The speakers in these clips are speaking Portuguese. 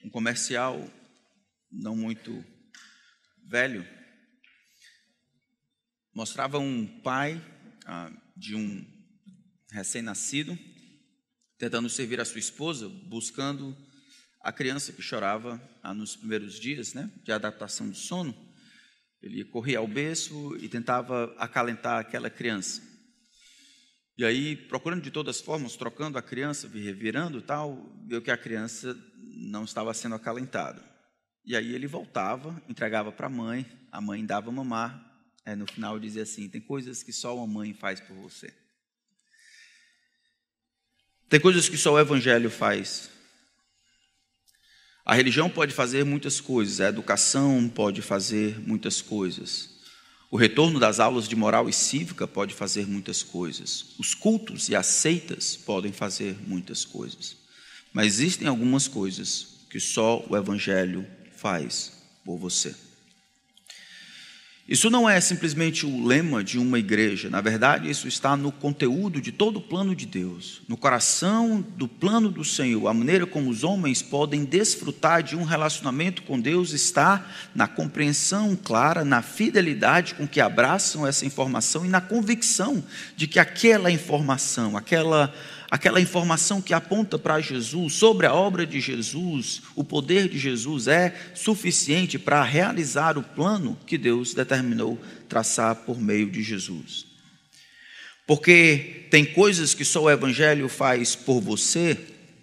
um comercial não muito velho, mostrava um pai de um recém-nascido tentando servir a sua esposa, buscando a criança que chorava nos primeiros dias, de adaptação do sono. Ele corria ao berço e tentava acalentar aquela criança. E aí, procurando de todas as formas, trocando a criança, revirando e tal, viu que a criança não estava sendo acalentada. E aí ele voltava, entregava para a mãe dava mamar. No final dizia assim: tem coisas que só uma mãe faz por você. Tem coisas que só o Evangelho faz. A religião pode fazer muitas coisas, a educação pode fazer muitas coisas. O retorno das aulas de moral e cívica pode fazer muitas coisas. Os cultos e as seitas podem fazer muitas coisas. Mas existem algumas coisas que só o Evangelho faz por você. Isso não é simplesmente o lema de uma igreja. Na verdade, isso está no conteúdo de todo o plano de Deus, no coração do plano do Senhor. A maneira como os homens podem desfrutar de um relacionamento com Deus está na compreensão clara, na fidelidade com que abraçam essa informação e na convicção de que aquela informação, aquela informação que aponta para Jesus, sobre a obra de Jesus, o poder de Jesus, é suficiente para realizar o plano que Deus determinou traçar por meio de Jesus. Porque tem coisas que só o Evangelho faz por você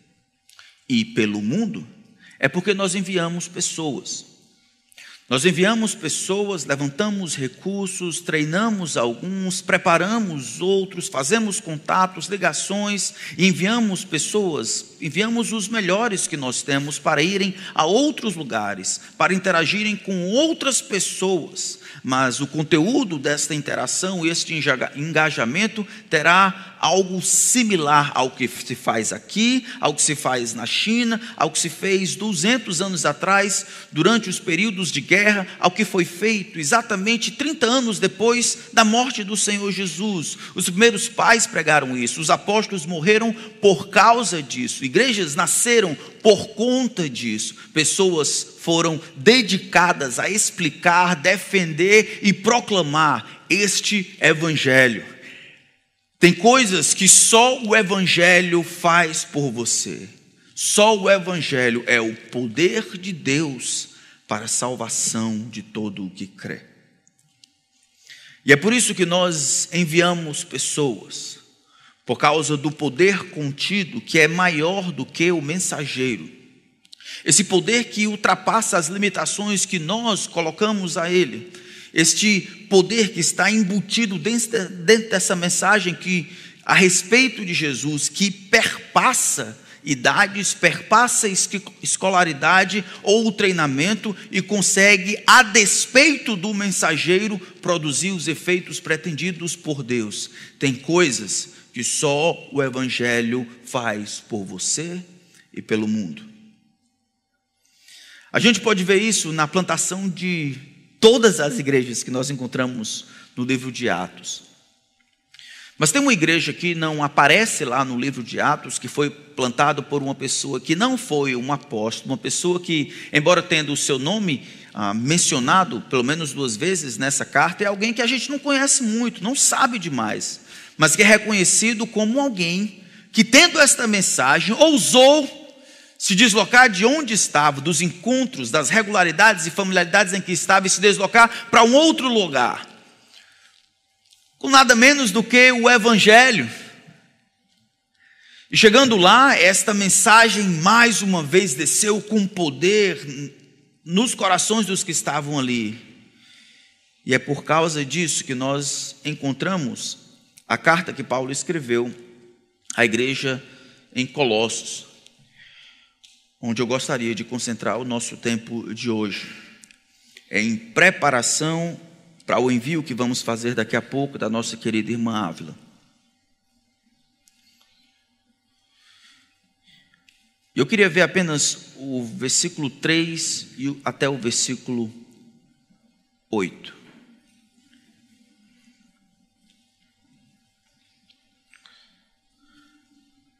e pelo mundo, é porque nós enviamos pessoas. Nós enviamos pessoas, levantamos recursos, treinamos alguns, preparamos outros, fazemos contatos, ligações, e enviamos pessoas, enviamos os melhores que nós temos para irem a outros lugares, para interagirem com outras pessoas. Mas o conteúdo desta interação, este engajamento, terá algo similar ao que se faz aqui, ao que se faz na China, ao que se fez 200 anos atrás, durante os períodos de guerra, ao que foi feito exatamente 30 anos depois da morte do Senhor Jesus. Os primeiros pais pregaram isso, os apóstolos morreram por causa disso, igrejas nasceram por conta disso, pessoas foram dedicadas a explicar, defender e proclamar este Evangelho. Tem coisas que só o Evangelho faz por você. Só o Evangelho é o poder de Deus para a salvação de todo o que crê. E é por isso que nós enviamos pessoas, por causa do poder contido que é maior do que o mensageiro. Esse poder que ultrapassa as limitações que nós colocamos a ele. Este poder que está embutido dentro dessa mensagem a respeito de Jesus, que perpassa idades, perpassa escolaridade ou treinamento e consegue, a despeito do mensageiro, produzir os efeitos pretendidos por Deus. Tem coisas que só o Evangelho faz por você e pelo mundo. A gente pode ver isso na plantação de todas as igrejas que nós encontramos no livro de Atos. Mas tem uma igreja que não aparece lá no livro de Atos, que foi plantado por uma pessoa que não foi um apóstolo, uma pessoa que, embora tendo o seu nome mencionado pelo menos 2 vezes nessa carta, é alguém que a gente não conhece muito, não sabe demais, mas que é reconhecido como alguém que, tendo esta mensagem, ousou se deslocar de onde estava, dos encontros, das regularidades e familiaridades em que estava, e se deslocar para um outro lugar, com nada menos do que o Evangelho. E chegando lá, esta mensagem mais uma vez desceu com poder nos corações dos que estavam ali. E é por causa disso que nós encontramos a carta que Paulo escreveu à igreja em Colossos, onde eu gostaria de concentrar o nosso tempo de hoje, em preparação para o envio que vamos fazer daqui a pouco da nossa querida irmã Ávila. Eu queria ver apenas o versículo 3 e até o versículo 8.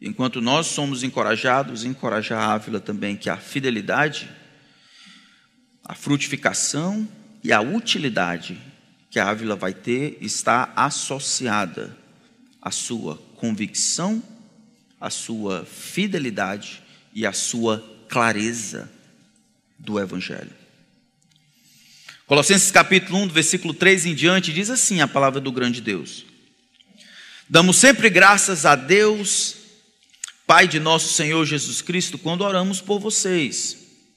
Enquanto nós somos encorajados, encorajar a Ávila também, que a fidelidade, a frutificação e a utilidade que a Ávila vai ter está associada à sua convicção, à sua fidelidade e à sua clareza do Evangelho. Colossenses capítulo 1, do versículo 3 em diante, diz assim a palavra do grande Deus: damos sempre graças a Deus, Pai de nosso Senhor Jesus Cristo, quando oramos por vocês.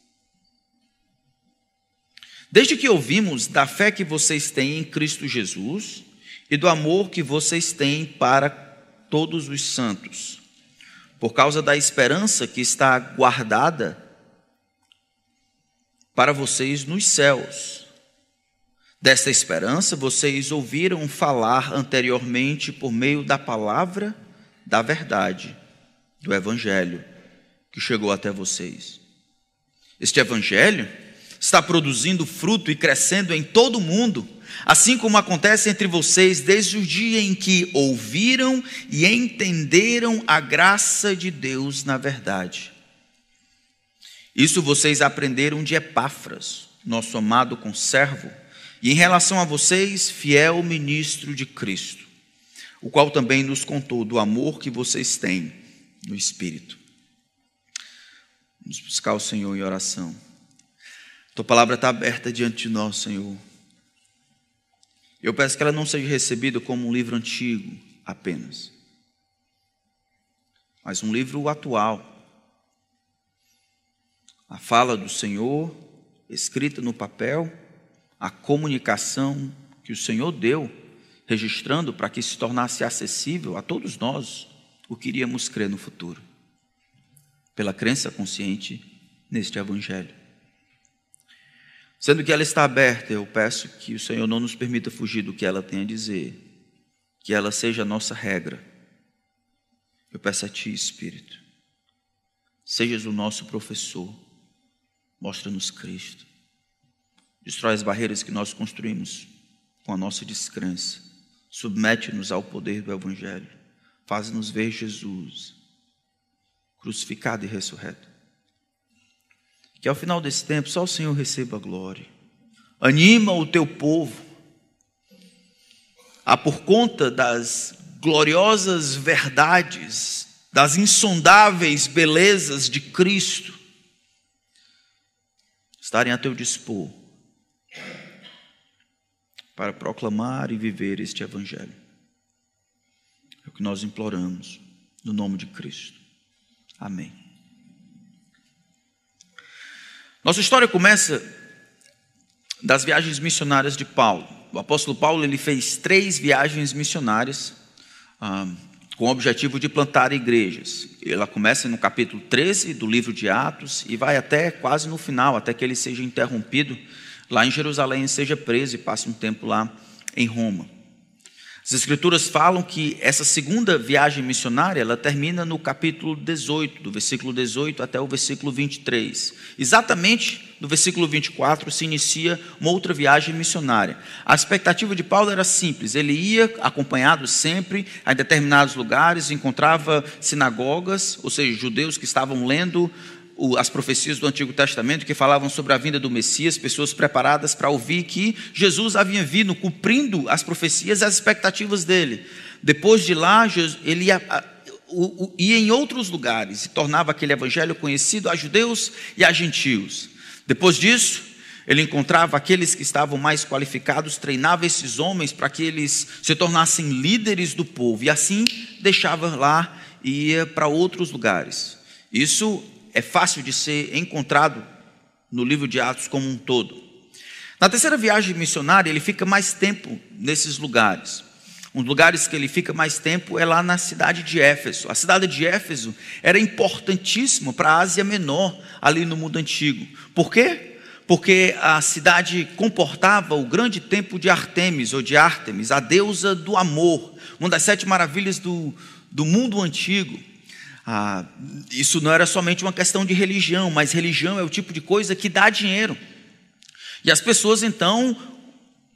Desde que ouvimos da fé que vocês têm em Cristo Jesus e do amor que vocês têm para todos os santos, por causa da esperança que está guardada para vocês nos céus. Desta esperança vocês ouviram falar anteriormente por meio da palavra da verdade, do Evangelho, que chegou até vocês. Este Evangelho está produzindo fruto e crescendo em todo o mundo, assim como acontece entre vocês desde o dia em que ouviram e entenderam a graça de Deus na verdade. Isso vocês aprenderam de Epáfras, nosso amado conservo, e em relação a vocês, fiel ministro de Cristo, o qual também nos contou do amor que vocês têm no Espírito. Vamos buscar o Senhor em oração. Tua palavra está aberta diante de nós, Senhor. Eu peço que ela não seja recebida como um livro antigo apenas, mas um livro atual. A fala do Senhor, escrita no papel, a comunicação que o Senhor deu, registrando para que se tornasse acessível a todos nós o que iríamos crer no futuro, pela crença consciente neste Evangelho. Sendo que ela está aberta, eu peço que o Senhor não nos permita fugir do que ela tem a dizer, que ela seja a nossa regra. Eu peço a Ti, Espírito, sejas o nosso professor, mostra-nos Cristo, destrói as barreiras que nós construímos com a nossa descrença, submete-nos ao poder do Evangelho, faz-nos ver Jesus, crucificado e ressurreto. Que ao final desse tempo só o Senhor receba a glória. Anima o Teu povo a, por conta das gloriosas verdades, das insondáveis belezas de Cristo, estarem a Teu dispor para proclamar e viver este Evangelho. É o que nós imploramos, no nome de Cristo. Amém. Nossa história começa das viagens missionárias de Paulo. O apóstolo Paulo ele fez 3 viagens missionárias com o objetivo de plantar igrejas. Ela começa no capítulo 13 do livro de Atos e vai até quase no final, até que ele seja interrompido lá em Jerusalém, seja preso e passe um tempo lá em Roma. As Escrituras falam que essa segunda viagem missionária, ela termina no capítulo 18, do versículo 18 até o versículo 23. Exatamente no versículo 24 se inicia uma outra viagem missionária. A expectativa de Paulo era simples, ele ia acompanhado sempre a determinados lugares, encontrava sinagogas, ou seja, judeus que estavam lendo as profecias do Antigo Testamento que falavam sobre a vinda do Messias, pessoas preparadas para ouvir que Jesus havia vindo, cumprindo as profecias e as expectativas dele. Depois de lá, ele ia em outros lugares e tornava aquele evangelho conhecido a judeus e a gentios. Depois disso, ele encontrava aqueles que estavam mais qualificados, treinava esses homens para que eles se tornassem líderes do povo e assim deixava lá e ia para outros lugares. Isso é fácil de ser encontrado no livro de Atos como um todo. Na terceira viagem missionária, ele fica mais tempo nesses lugares. Um dos lugares que ele fica mais tempo é lá na cidade de Éfeso. A cidade de Éfeso era importantíssima para a Ásia Menor, ali no mundo antigo. Por quê? Porque a cidade comportava o grande templo de Artemis, ou de Ártemis, a deusa do amor, uma das 7 maravilhas do mundo antigo. Isso não era somente uma questão de religião, mas religião é o tipo de coisa que dá dinheiro. E as pessoas então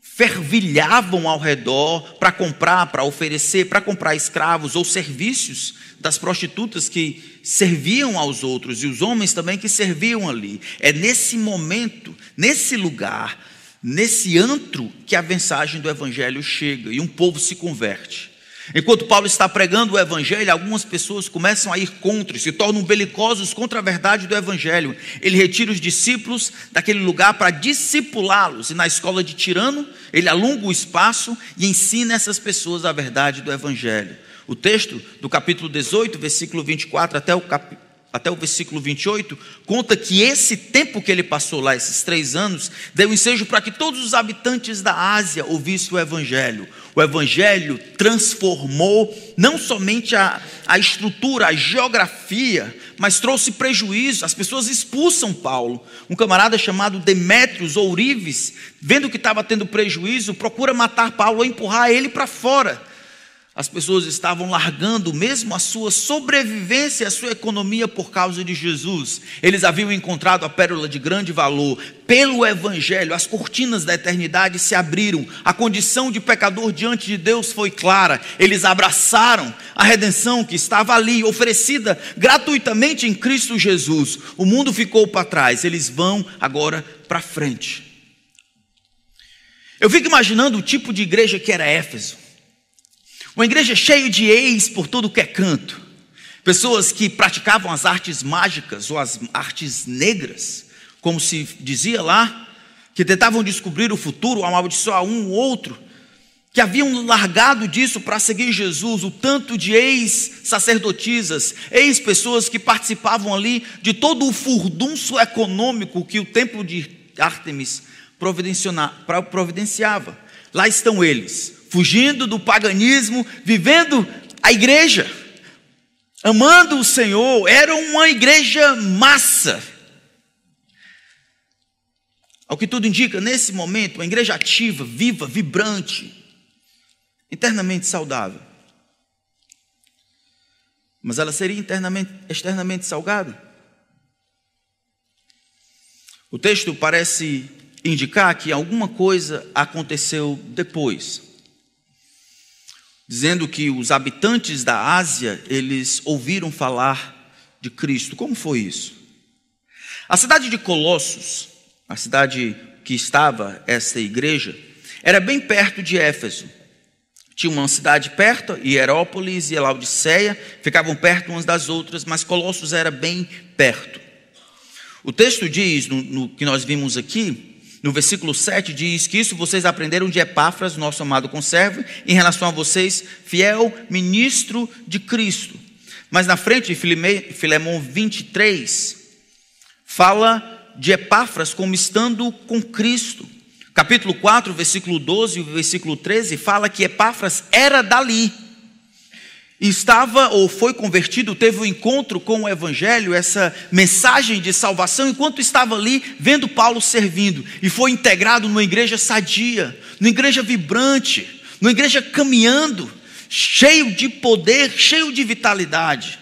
fervilhavam ao redor para comprar, para oferecer, para comprar escravos ou serviços das prostitutas que serviam aos outros e os homens também que serviam ali. É nesse momento, nesse lugar, nesse antro que a mensagem do evangelho chega e um povo se converte. Enquanto Paulo está pregando o evangelho, algumas pessoas começam a ir contra, se tornam belicosos contra a verdade do evangelho. Ele retira os discípulos daquele lugar para discipulá-los, e na escola de Tirano, ele alonga o espaço e ensina essas pessoas a verdade do evangelho. O texto do capítulo 18, versículo 24 até o versículo 28, conta que esse tempo que ele passou lá, esses 3 anos, deu ensejo para que todos os habitantes da Ásia ouvissem o evangelho. O evangelho transformou não somente a estrutura, a geografia, mas trouxe prejuízo. As pessoas expulsam Paulo. Um camarada chamado Demétrios Ourives, vendo que estava tendo prejuízo, procura matar Paulo ou empurrar ele para fora. As pessoas estavam largando mesmo a sua sobrevivência, a sua economia por causa de Jesus. Eles haviam encontrado a pérola de grande valor. Pelo evangelho, as cortinas da eternidade se abriram. A condição de pecador diante de Deus foi clara. Eles abraçaram a redenção que estava ali, oferecida gratuitamente em Cristo Jesus. O mundo ficou para trás, eles vão agora para frente. Eu fico imaginando o tipo de igreja que era Éfeso. Uma igreja cheia de ex por todo que é canto. Pessoas que praticavam as artes mágicas ou as artes negras, como se dizia lá, que tentavam descobrir o futuro, amaldiçoar um ou outro, que haviam largado disso para seguir Jesus. O tanto de ex-sacerdotisas, ex-pessoas que participavam ali de todo o furdunço econômico que o templo de Ártemis providenciava. Lá estão eles, fugindo do paganismo, vivendo a igreja, amando o Senhor. Era uma igreja massa. Ao que tudo indica, nesse momento, uma igreja ativa, viva, vibrante, internamente saudável. Mas ela seria externamente salgada? O texto parece indicar que alguma coisa aconteceu depois, dizendo que os habitantes da Ásia, eles ouviram falar de Cristo. Como foi isso? A cidade de Colossos, a cidade que estava essa igreja, era bem perto de Éfeso. Tinha uma cidade perto, Hierápolis e Laodiceia, ficavam perto umas das outras, mas Colossos era bem perto. O texto diz, no que nós vimos aqui, no versículo 7, diz que isso vocês aprenderam de Epáfras, nosso amado conservo, em relação a vocês, fiel ministro de Cristo. Mas na frente, Filemão 23, fala de Epáfras como estando com Cristo. Capítulo 4, versículo 12 e o versículo 13, fala que Epáfras era dali. E estava ou foi convertido, teve um encontro com o evangelho, essa mensagem de salvação, enquanto estava ali vendo Paulo servindo. E foi integrado numa igreja sadia, numa igreja vibrante, numa igreja caminhando, cheio de poder, cheio de vitalidade.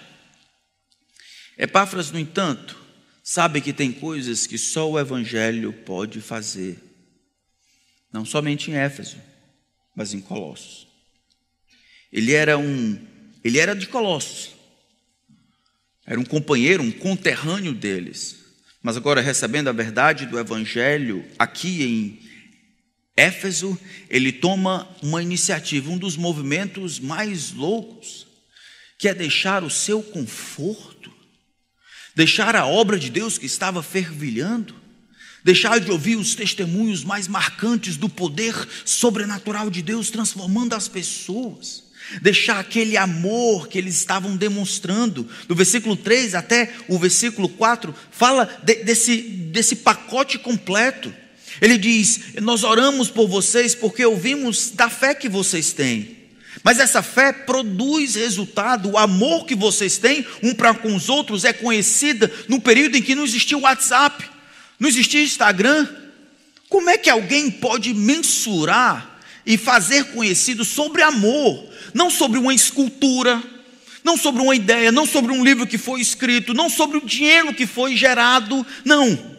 Epáfras, no entanto, sabe que tem coisas que só o evangelho pode fazer. Não somente em Éfeso, mas em Colossos. Ele era de Colossos, era um companheiro, um conterrâneo deles, mas agora recebendo a verdade do evangelho aqui em Éfeso, ele toma uma iniciativa, um dos movimentos mais loucos, que é deixar o seu conforto, deixar a obra de Deus que estava fervilhando, deixar de ouvir os testemunhos mais marcantes do poder sobrenatural de Deus transformando as pessoas, deixar aquele amor que eles estavam demonstrando. Do versículo 3 até o versículo 4 fala desse pacote completo. Ele diz: nós oramos por vocês porque ouvimos da fé que vocês têm, mas essa fé produz resultado. O amor que vocês têm um para com os outros é conhecida no período em que não existia o WhatsApp, não existia Instagram. Como é que alguém pode mensurar e fazer conhecido sobre amor? Não sobre uma escultura, não sobre uma ideia, não sobre um livro que foi escrito, não sobre o dinheiro que foi gerado, não.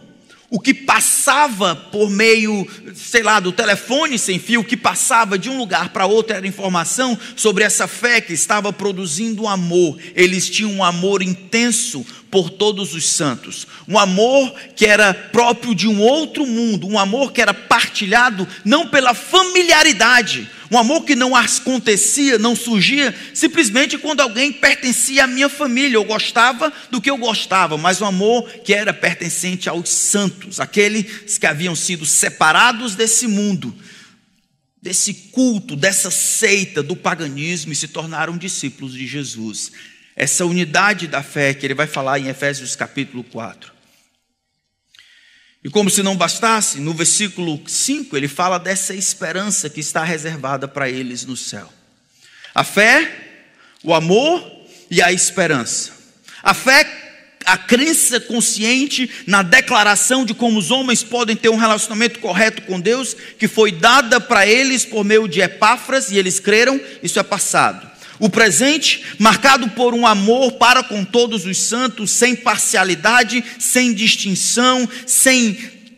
o que passava por meio, do telefone sem fio, o que passava de um lugar para outro era informação sobre essa fé que estava produzindo amor. Eles tinham um amor intenso por todos os santos, um amor que era próprio de um outro mundo, um amor que era partilhado não pela familiaridade, um amor que não acontecia, não surgia simplesmente quando alguém pertencia à minha família, eu gostava do que eu gostava, mas um amor que era pertencente aos santos, aqueles que haviam sido separados desse mundo, desse culto, dessa seita do paganismo, e se tornaram discípulos de Jesus. Essa unidade da fé que ele vai falar em Efésios capítulo 4. E como se não bastasse, no versículo 5 ele fala dessa esperança que está reservada para eles no céu. A fé, o amor e a esperança. A fé, a crença consciente na declaração de como os homens podem ter um relacionamento correto com Deus, que foi dada para eles por meio de Epáfras, e eles creram, isso é passado. O presente, marcado por um amor para com todos os santos, sem parcialidade, sem distinção, sem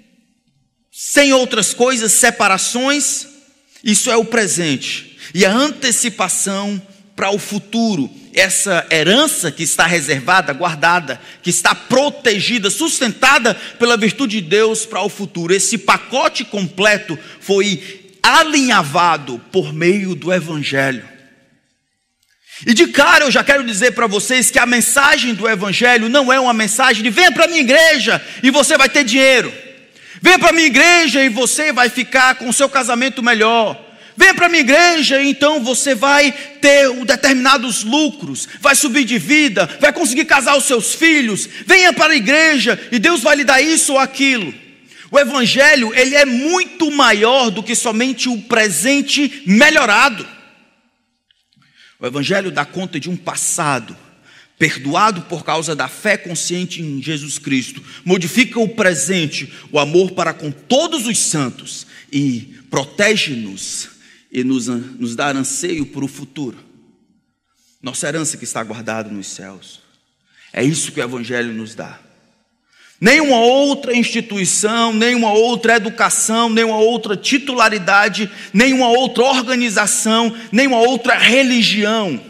outras coisas, separações, isso é o presente. E a antecipação para o futuro, essa herança que está reservada, guardada, que está protegida, sustentada pela virtude de Deus para o futuro. Esse pacote completo foi alinhavado por meio do Evangelho. E de cara eu já quero dizer para vocês que a mensagem do Evangelho não é uma mensagem de venha para a minha igreja e você vai ter dinheiro. Venha para a minha igreja e você vai ficar com o seu casamento melhor. Venha para a minha igreja e então você vai ter determinados lucros, vai subir de vida, vai conseguir casar os seus filhos. Venha para a igreja e Deus vai lhe dar isso ou aquilo. O Evangelho, ele é muito maior do que somente o presente melhorado. O Evangelho dá conta de um passado perdoado por causa da fé consciente em Jesus Cristo, modifica o presente, o amor para com todos os santos, e protege-nos e nos dá anseio para o futuro. Nossa herança que está guardada nos céus. É isso que o Evangelho nos dá. Nenhuma outra instituição, nenhuma outra educação, nenhuma outra titularidade, nenhuma outra organização, nenhuma outra religião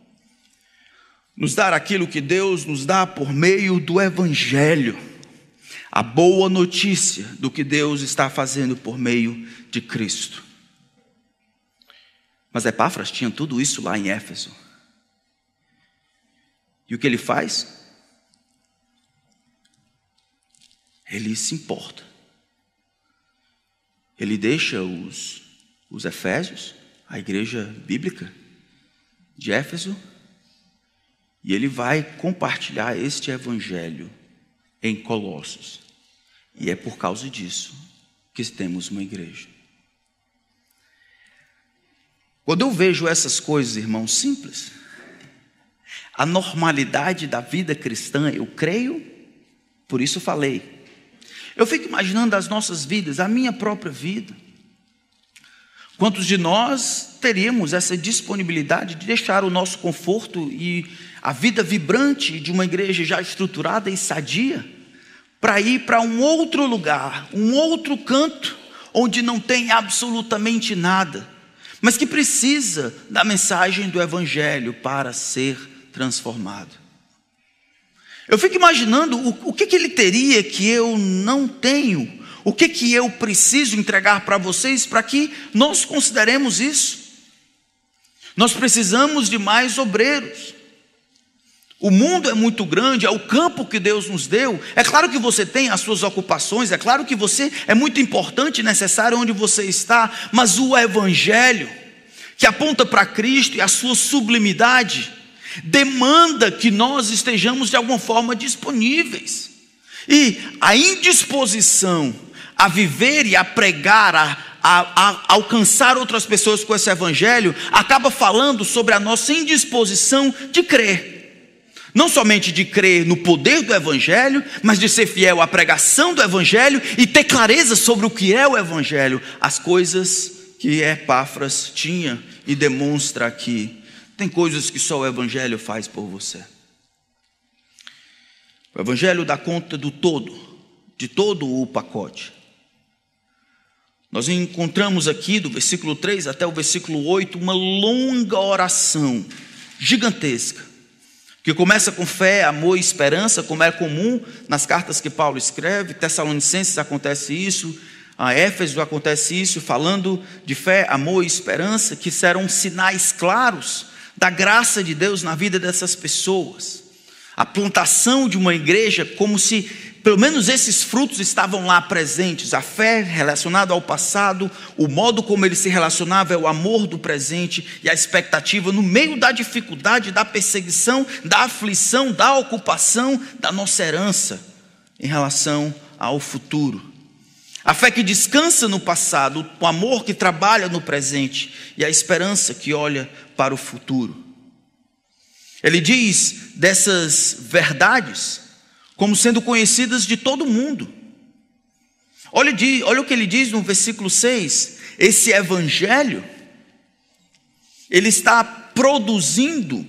nos dá aquilo que Deus nos dá por meio do Evangelho. A boa notícia do que Deus está fazendo por meio de Cristo. Mas Epáfras tinha tudo isso lá em Éfeso. E o que ele faz? Ele se importa. Ele deixa os Efésios, a igreja bíblica de Éfeso, e ele vai compartilhar este evangelho em Colossos. E é por causa disso que temos uma igreja. Quando eu vejo essas coisas, irmãos, simples, a normalidade da vida cristã, eu creio, por isso falei. Eu fico imaginando as nossas vidas, a minha própria vida. Quantos de nós teríamos essa disponibilidade de deixar o nosso conforto e a vida vibrante de uma igreja já estruturada e sadia, para ir para um outro lugar, um outro canto, onde não tem absolutamente nada, mas que precisa da mensagem do Evangelho para ser transformado? Eu fico imaginando o que ele teria que eu não tenho, o que eu preciso entregar para vocês para que nós consideremos isso. Nós precisamos de mais obreiros. O mundo é muito grande, é o campo que Deus nos deu. É claro que você tem as suas ocupações, é claro que você é muito importante e necessário onde você está, mas o Evangelho, que aponta para Cristo e a sua sublimidade, demanda que nós estejamos de alguma forma disponíveis. E a indisposição a viver e a pregar, a alcançar outras pessoas com esse Evangelho, acaba falando sobre a nossa indisposição de crer. Não somente de crer no poder do Evangelho, mas de ser fiel à pregação do Evangelho e ter clareza sobre o que é o Evangelho, as coisas que Epáfras tinha e demonstra aqui. Tem coisas que só o Evangelho faz por você. O Evangelho dá conta do todo, de todo o pacote. Nós encontramos aqui do versículo 3 até o versículo 8 uma longa oração gigantesca, que começa com fé, amor e esperança, como é comum nas cartas que Paulo escreve. Tessalonicenses acontece isso, a Éfeso acontece isso, falando de fé, amor e esperança, que serão sinais claros da graça de Deus na vida dessas pessoas. A plantação de uma igreja, como se pelo menos esses frutos estavam lá presentes. A fé relacionada ao passado, o modo como ele se relacionava é o amor do presente e a expectativa no meio da dificuldade, da perseguição, da aflição, da ocupação da nossa herança em relação ao futuro. A fé que descansa no passado, o amor que trabalha no presente e a esperança que olha para o futuro. Ele diz dessas verdades como sendo conhecidas de todo mundo. Olha o que ele diz no versículo 6. Esse evangelho, ele está produzindo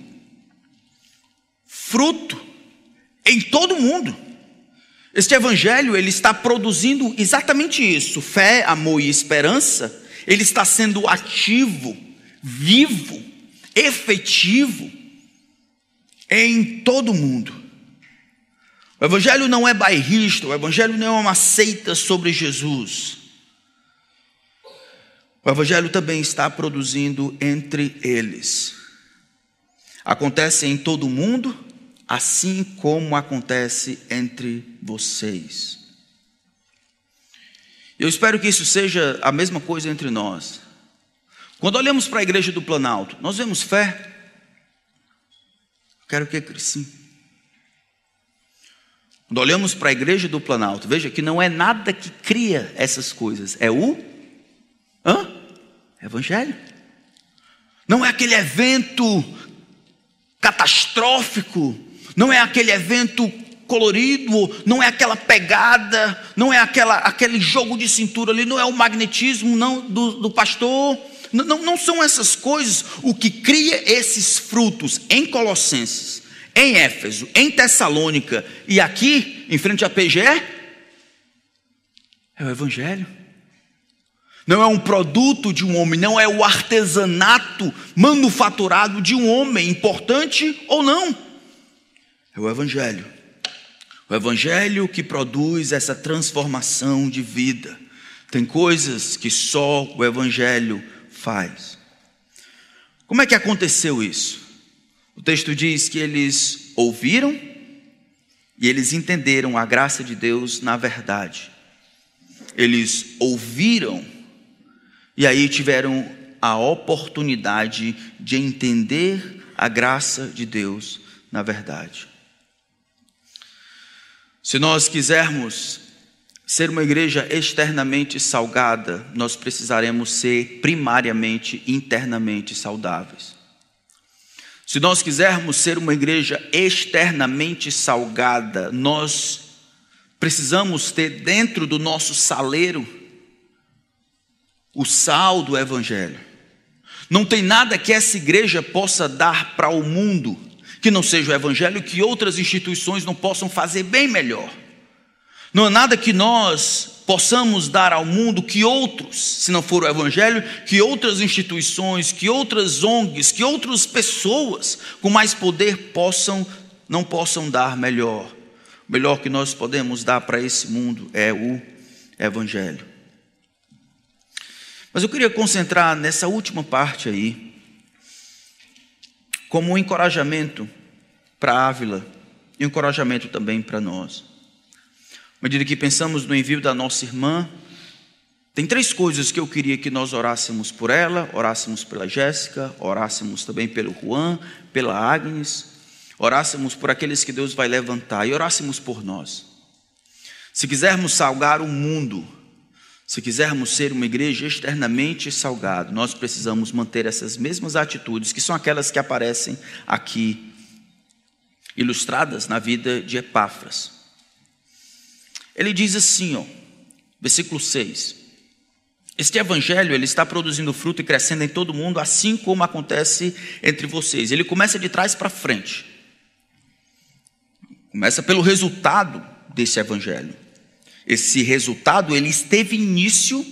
fruto em todo mundo. Este evangelho, ele está produzindo exatamente isso: fé, amor e esperança. Ele está sendo ativo, vivo, efetivo em todo mundo. O evangelho não é bairrista, o evangelho não é uma seita sobre Jesus. O evangelho também está produzindo entre eles. Acontece em todo mundo, assim como acontece entre vocês. Eu espero que isso seja a mesma coisa entre nós. Quando olhamos para a igreja do Planalto, nós vemos fé. Quero que sim. Quando olhamos para a igreja do Planalto, veja que não é nada que cria essas coisas, é o evangelho. Não é aquele evento catastrófico, não é aquele evento colorido, não é aquela pegada, não é aquele jogo de cintura ali, não é o magnetismo não, do pastor, não são essas coisas o que cria esses frutos em Colossenses, em Éfeso, em Tessalônica e aqui em frente à PGE. É o evangelho. Não é um produto de um homem, não é o artesanato manufaturado de um homem, importante ou não. É o evangelho. O evangelho que produz essa transformação de vida. Tem coisas que só o evangelho faz. Como é que aconteceu isso? O texto diz que eles ouviram e eles entenderam a graça de Deus na verdade. Eles ouviram e aí tiveram a oportunidade de entender a graça de Deus na verdade. Se nós quisermos ser uma igreja externamente salgada, nós precisaremos ser primariamente internamente saudáveis. Se nós quisermos ser uma igreja externamente salgada, nós precisamos ter dentro do nosso saleiro o sal do evangelho. Não tem nada que essa igreja possa dar para o mundo que não seja o evangelho, que outras instituições não possam fazer bem melhor. Não há nada que nós possamos dar ao mundo que outros, se não for o evangelho, que outras instituições, que outras ONGs, que outras pessoas com mais poder não possam dar melhor. O melhor que nós podemos dar para esse mundo é o evangelho. Mas eu queria concentrar nessa última parte aí, como um encorajamento para Ávila e um encorajamento também para nós. À medida que pensamos no envio da nossa irmã, tem 3 coisas que eu queria que nós orássemos por ela, orássemos pela Jéssica, orássemos também pelo Juan, pela Agnes, orássemos por aqueles que Deus vai levantar e orássemos por nós. Se quisermos salgar o mundo, se quisermos ser uma igreja externamente salgada, nós precisamos manter essas mesmas atitudes, que são aquelas que aparecem aqui, ilustradas na vida de Epáfras. Ele diz assim, versículo 6. Este evangelho, ele está produzindo fruto e crescendo em todo mundo, assim como acontece entre vocês. Ele começa de trás para frente. Começa pelo resultado desse evangelho. esse resultado, ele teve início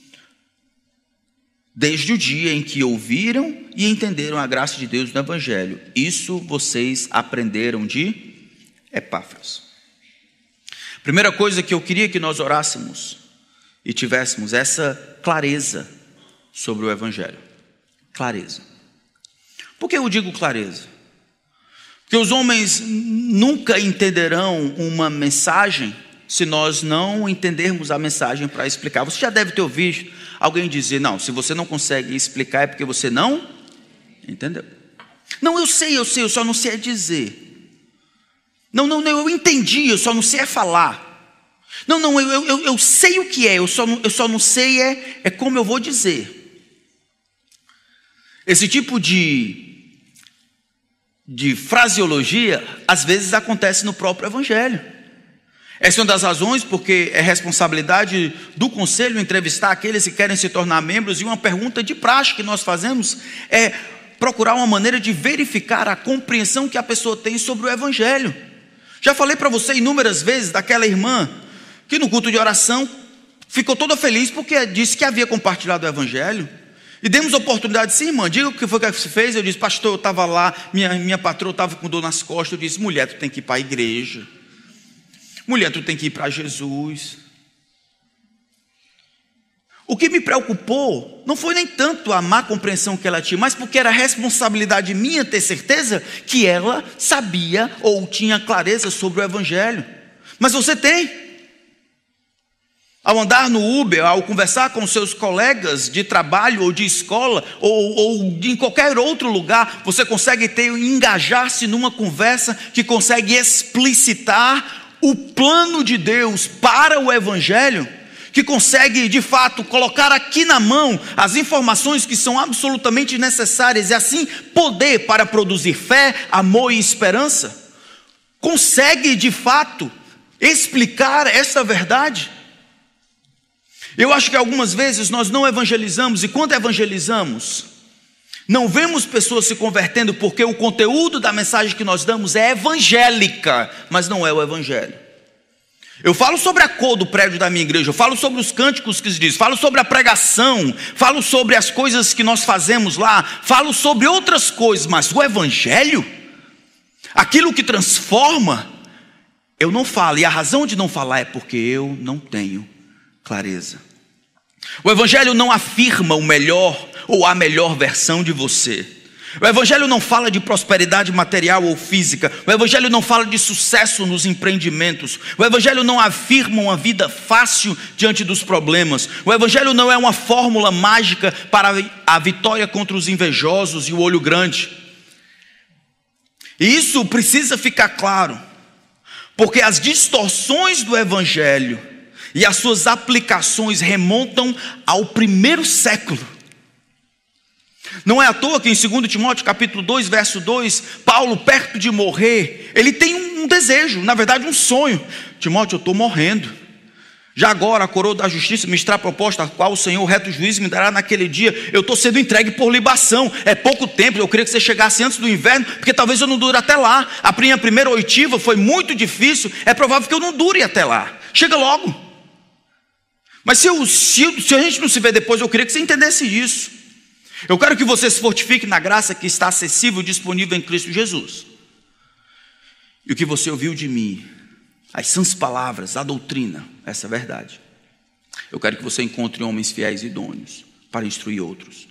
desde o dia em que ouviram e entenderam a graça de Deus no Evangelho. Isso vocês aprenderam de Epáfras. Primeira coisa que eu queria que nós orássemos e tivéssemos essa clareza sobre o Evangelho. Clareza. Por que eu digo clareza? Porque os homens nunca entenderão uma mensagem se nós não entendermos a mensagem para explicar. Você já deve ter ouvido alguém dizer: não, se você não consegue explicar é porque você não entendeu. Não, eu sei, eu só não sei dizer. Não, eu entendi, eu só não sei falar. Não, eu sei o que é, eu só não sei como eu vou dizer. Esse tipo de fraseologia, às vezes acontece no próprio Evangelho. Essa é uma das razões porque é responsabilidade do conselho entrevistar aqueles que querem se tornar membros, e uma pergunta de praxe que nós fazemos é procurar uma maneira de verificar a compreensão que a pessoa tem sobre o Evangelho. Já falei para você inúmeras vezes daquela irmã que no culto de oração ficou toda feliz porque disse que havia compartilhado o Evangelho. E demos a oportunidade, sim, irmã, diga o que foi que você fez. Eu disse: pastor, eu estava lá, minha patroa estava com dor nas costas. Eu disse: mulher, tu tem que ir para a igreja. Mulher, tu tem que ir para Jesus. O que me preocupou não foi nem tanto a má compreensão que ela tinha, mas porque era responsabilidade minha ter certeza que ela sabia ou tinha clareza sobre o Evangelho. Mas você tem. Ao andar no Uber, ao conversar com seus colegas de trabalho ou de escola, ou em qualquer outro lugar, você consegue engajar-se numa conversa que consegue explicitar o plano de Deus para o Evangelho, que consegue de fato colocar aqui na mão as informações que são absolutamente necessárias e assim poder para produzir fé, amor e esperança. Consegue de fato explicar essa verdade. Eu acho que algumas vezes nós não evangelizamos, e quando evangelizamos, não vemos pessoas se convertendo porque o conteúdo da mensagem que nós damos é evangélica, mas não é o Evangelho. Eu falo sobre a cor do prédio da minha igreja, eu falo sobre os cânticos que se diz, falo sobre a pregação, falo sobre as coisas que nós fazemos lá, falo sobre outras coisas, mas o Evangelho, aquilo que transforma, eu não falo, e a razão de não falar é porque eu não tenho clareza. O Evangelho não afirma o melhor ou a melhor versão de você. O Evangelho não fala de prosperidade material ou física. O Evangelho não fala de sucesso nos empreendimentos. O Evangelho não afirma uma vida fácil diante dos problemas. O Evangelho não é uma fórmula mágica para a vitória contra os invejosos e o olho grande. E isso precisa ficar claro, porque as distorções do Evangelho e as suas aplicações remontam ao primeiro século. Não é à toa que em 2 Timóteo capítulo 2, verso 2, Paulo, perto de morrer, ele tem um desejo, na verdade um sonho. Timóteo, eu estou morrendo. Já agora a coroa da justiça me está proposta, a qual o Senhor, reto juiz, me dará naquele dia. Eu estou sendo entregue por libação. É pouco tempo, eu queria que você chegasse antes do inverno, porque talvez eu não dure até lá. A minha primeira oitiva foi muito difícil, é provável que eu não dure até lá. Chega logo. Mas se a gente não se vê depois, eu queria que você entendesse isso. Eu quero que você se fortifique na graça que está acessível e disponível em Cristo Jesus. E o que você ouviu de mim, as sãs palavras, a doutrina, essa é a verdade. Eu quero que você encontre homens fiéis e idôneos para instruir outros.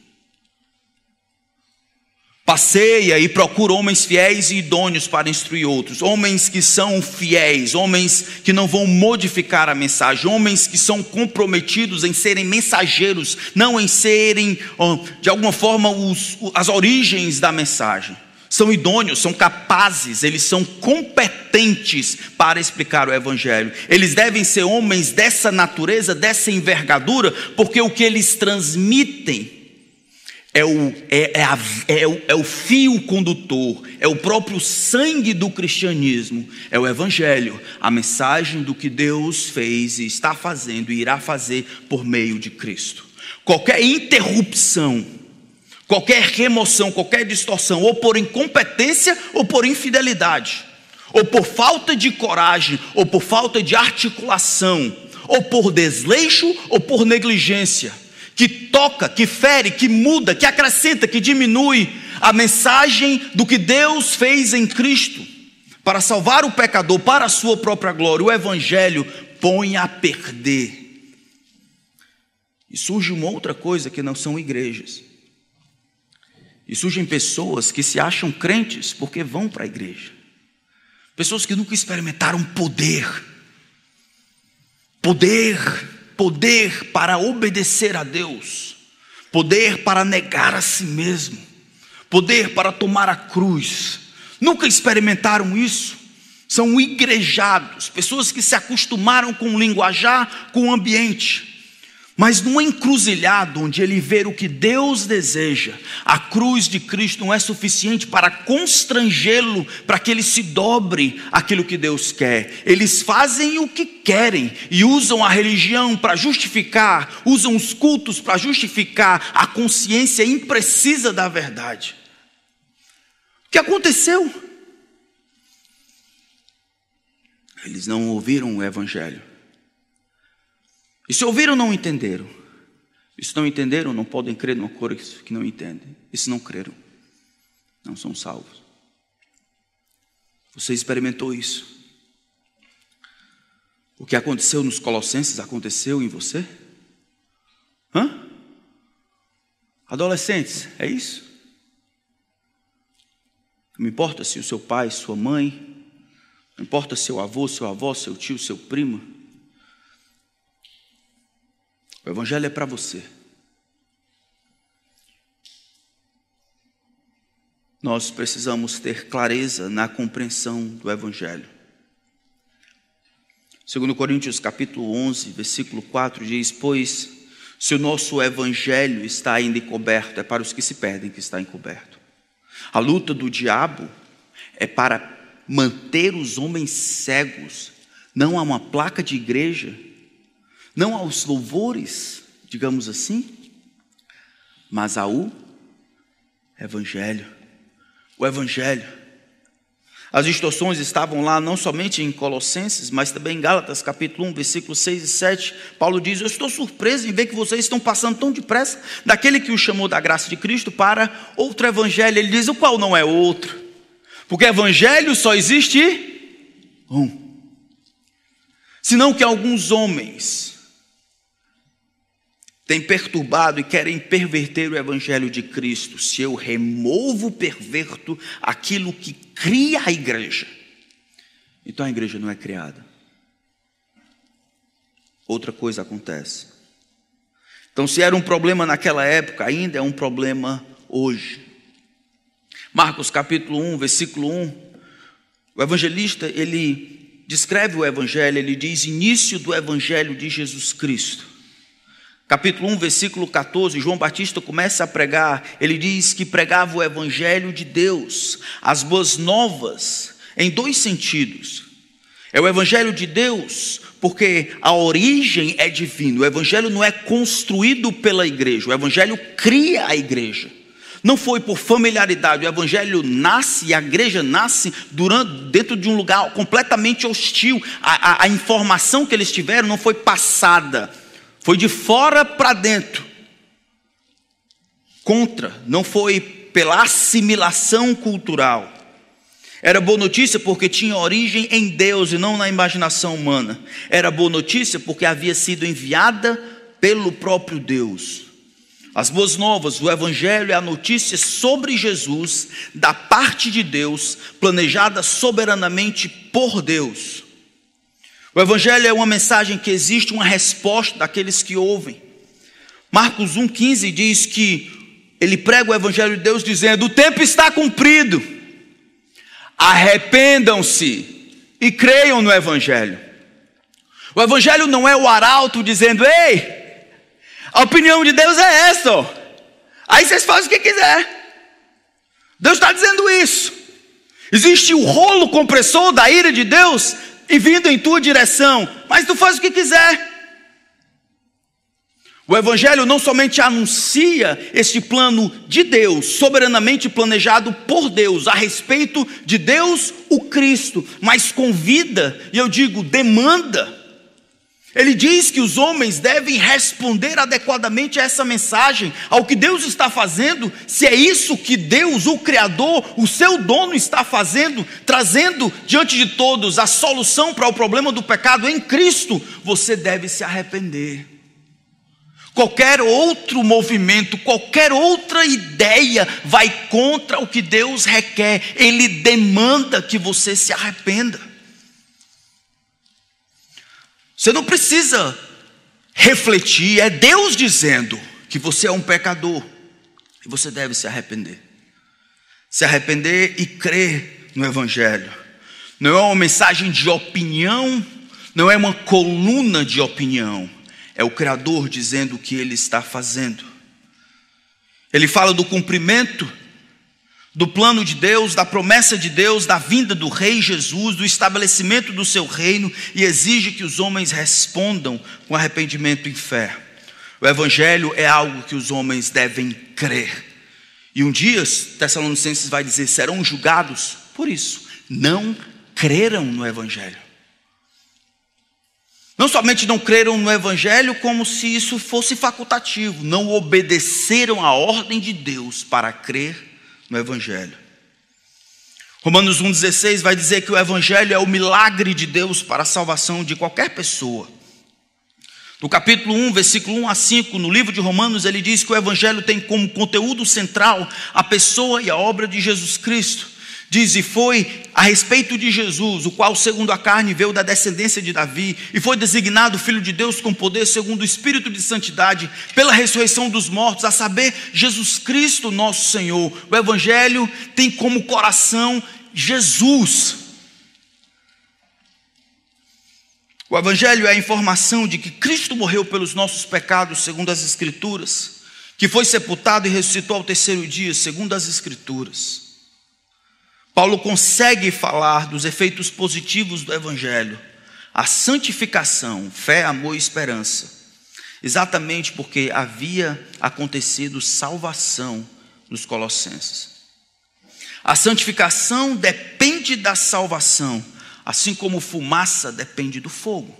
Passeia e procura homens fiéis e idôneos para instruir outros. Homens que são fiéis, homens que não vão modificar a mensagem, homens que são comprometidos em serem mensageiros, não em serem, de alguma forma, as origens da mensagem. São idôneos, são capazes, eles são competentes para explicar o Evangelho. Eles devem ser homens dessa natureza, dessa envergadura, porque o que eles transmitem é o fio condutor, é o próprio sangue do cristianismo, é o Evangelho, a mensagem do que Deus fez e está fazendo e irá fazer por meio de Cristo. Qualquer interrupção, qualquer remoção, qualquer distorção, ou por incompetência ou por infidelidade, ou por falta de coragem, ou por falta de articulação, ou por desleixo, ou por negligência, que toca, que fere, que muda, que acrescenta, que diminui a mensagem do que Deus fez em Cristo para salvar o pecador para a sua própria glória. O evangelho põe a perder. E surge uma outra coisa que não são igrejas. E surgem pessoas que se acham crentes porque vão para a igreja. Pessoas que nunca experimentaram poder para obedecer a Deus, poder para negar a si mesmo, poder para tomar a cruz. Nunca experimentaram isso. São igrejados, pessoas que se acostumaram com o linguajar, com o ambiente. Mas numa encruzilhada onde ele vê o que Deus deseja, a cruz de Cristo não é suficiente para constrangê-lo, para que ele se dobre àquilo que Deus quer. Eles fazem o que querem e usam a religião para justificar, usam os cultos para justificar a consciência imprecisa da verdade. O que aconteceu? Eles não ouviram o evangelho. E se ouviram, não entenderam. E se não entenderam, não podem crer numa coisa que não entendem. E se não creram, não são salvos. Você experimentou isso? O que aconteceu nos Colossenses aconteceu em você? Adolescentes, é isso? Não importa se o seu pai, sua mãe, não importa seu avô, sua avó, seu tio, seu primo. O evangelho é para você. Nós precisamos ter clareza na compreensão do evangelho. 2 Coríntios capítulo 11, versículo 4 diz: pois se o nosso evangelho está ainda encoberto, é para os que se perdem que está encoberto. A luta do diabo é para manter os homens cegos. Não há uma placa de igreja, não há os louvores, digamos assim, mas há o evangelho. O evangelho. As distorções estavam lá não somente em Colossenses, mas também em Gálatas capítulo 1, versículos 6 e 7. Paulo diz: eu estou surpreso em ver que vocês estão passando tão depressa daquele que o chamou da graça de Cristo para outro evangelho. Ele diz: o qual não é outro? Porque evangelho só existe um. Senão que alguns homens têm perturbado e querem perverter o evangelho de Cristo. Se eu removo, perverto aquilo que cria a igreja, então a igreja não é criada. Outra coisa acontece. Então, se era um problema naquela época, ainda é um problema hoje. Marcos capítulo 1, versículo 1, o evangelista, ele descreve o evangelho, ele diz: início do evangelho de Jesus Cristo. Capítulo 1, versículo 14, João Batista começa a pregar, ele diz que pregava o evangelho de Deus, as boas novas, em dois sentidos. É o evangelho de Deus, porque a origem é divina, o evangelho não é construído pela igreja, o evangelho cria a igreja. Não foi por familiaridade, o evangelho nasce e a igreja nasce dentro de um lugar completamente hostil. A informação que eles tiveram não foi passada, foi de fora para dentro. Não foi pela assimilação cultural. Era boa notícia porque tinha origem em Deus e não na imaginação humana. Era boa notícia porque havia sido enviada pelo próprio Deus. As boas novas, o evangelho é a notícia sobre Jesus, da parte de Deus, planejada soberanamente por Deus. O evangelho é uma mensagem que existe uma resposta daqueles que ouvem. Marcos 1,15 diz que ele prega o evangelho de Deus dizendo: o tempo está cumprido, arrependam-se e creiam no evangelho. O evangelho não é o arauto dizendo: ei, a opinião de Deus é essa, ó. Aí vocês fazem o que quiser. Deus está dizendo isso. Existe o rolo compressor da ira de Deus e vindo em tua direção, mas tu faz o que quiser. O evangelho não somente anuncia este plano de Deus, soberanamente planejado por Deus, a respeito de Deus, o Cristo, mas convida, e eu digo demanda, Ele diz que os homens devem responder adequadamente a essa mensagem, ao que Deus está fazendo. Se é isso que Deus, o Criador, o seu dono está fazendo, trazendo diante de todos a solução para o problema do pecado em Cristo, você deve se arrepender. Qualquer outro movimento, qualquer outra ideia vai contra o que Deus requer. Ele demanda que você se arrependa. Você não precisa refletir, é Deus dizendo que você é um pecador e você deve se arrepender. Se arrepender e crer no Evangelho. Não é uma mensagem de opinião, não é uma coluna de opinião. É o Criador dizendo o que Ele está fazendo. Ele fala do cumprimento do plano de Deus, da promessa de Deus, da vinda do Rei Jesus, do estabelecimento do seu reino, e exige que os homens respondam com arrependimento e fé. O Evangelho é algo que os homens devem crer. E um dia, Tessalonicenses vai dizer, serão julgados por isso. Não creram no Evangelho. Não somente não creram no Evangelho, como se isso fosse facultativo. Não obedeceram à ordem de Deus para crer no Evangelho. Romanos 1,16 vai dizer que o Evangelho é o milagre de Deus para a salvação de qualquer pessoa. No capítulo 1, versículo 1 a 5, no livro de Romanos, ele diz que o Evangelho tem como conteúdo central a pessoa e a obra de Jesus Cristo. Diz, e foi a respeito de Jesus, o qual segundo a carne veio da descendência de Davi, e foi designado Filho de Deus com poder segundo o Espírito de santidade, pela ressurreição dos mortos, a saber, Jesus Cristo nosso Senhor. O Evangelho tem como coração Jesus. O Evangelho é a informação de que Cristo morreu pelos nossos pecados, segundo as Escrituras, que foi sepultado e ressuscitou ao terceiro dia, segundo as Escrituras. Paulo consegue falar dos efeitos positivos do Evangelho, a santificação, fé, amor e esperança, exatamente porque havia acontecido salvação nos Colossenses. A santificação depende da salvação, assim como fumaça depende do fogo.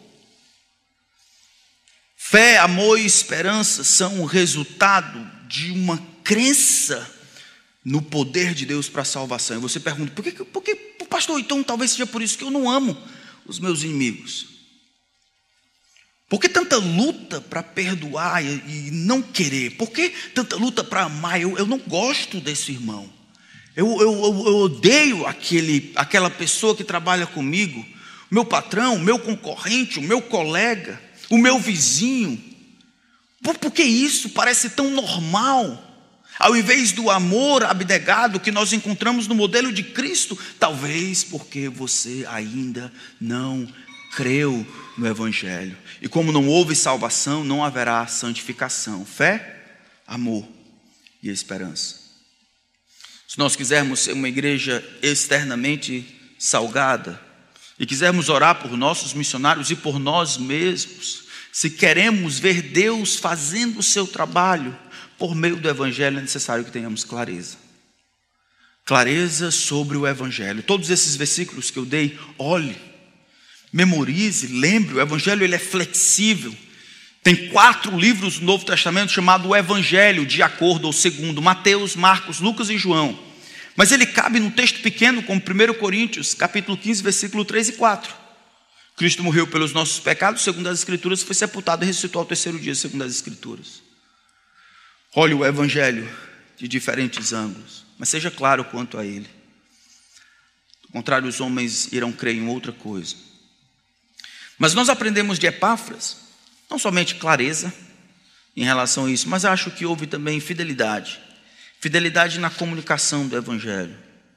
Fé, amor e esperança são o resultado de uma crença no poder de Deus para a salvação. E você pergunta, por que, pastor, então talvez seja por isso que eu não amo os meus inimigos. Por que tanta luta para perdoar e não querer? Por que tanta luta para amar? Eu não gosto desse irmão. Eu odeio aquela pessoa que trabalha comigo, meu patrão, meu concorrente, o meu colega, o meu vizinho. Por que isso parece tão normal? Ao invés do amor abnegado que nós encontramos no modelo de Cristo, talvez porque você ainda não creu no Evangelho. E como não houve salvação, não haverá santificação. Fé, amor e esperança. Se nós quisermos ser uma igreja externamente salgada, e quisermos orar por nossos missionários e por nós mesmos, se queremos ver Deus fazendo o seu trabalho, por meio do Evangelho é necessário que tenhamos clareza. Clareza sobre o Evangelho. Todos esses versículos que eu dei, olhe, memorize, lembre, o Evangelho ele é flexível. Tem 4 livros do Novo Testamento chamados o Evangelho, de acordo ou segundo, Mateus, Marcos, Lucas e João. Mas ele cabe num texto pequeno, como 1 Coríntios, capítulo 15, versículo 3 e 4. Cristo morreu pelos nossos pecados, segundo as Escrituras, foi sepultado e ressuscitou ao terceiro dia, segundo as Escrituras. Olhe o Evangelho de diferentes ângulos, mas seja claro quanto a ele. Do contrário, os homens irão crer em outra coisa. Mas nós aprendemos de Epáfras, não somente clareza em relação a isso, mas acho que houve também fidelidade. Fidelidade na comunicação do Evangelho.